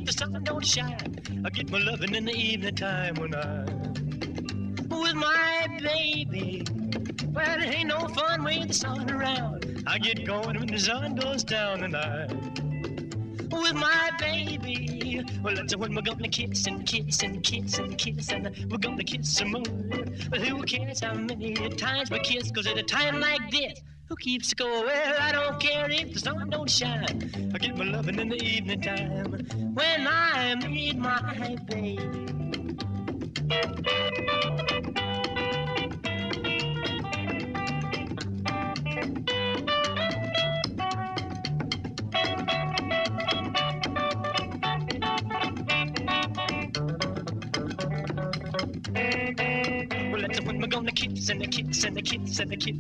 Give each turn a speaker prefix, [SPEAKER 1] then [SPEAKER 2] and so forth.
[SPEAKER 1] if the sun don't shine. I get my loving in the evening time when I'm with my baby. Well, it ain't no fun with the sun around. I get going when the sun goes down tonight with my baby. Well, that's when we're gonna kiss and kiss and kiss and kiss, and we're gonna kiss some more. But who cares how many times we kiss? 'Cause at a time like this, who keeps score? Well, I don't care if the sun don't shine. I get my loving in the evening time when I meet my baby. Well, that's when we're gonna kiss and the kiss and the kiss and the kiss.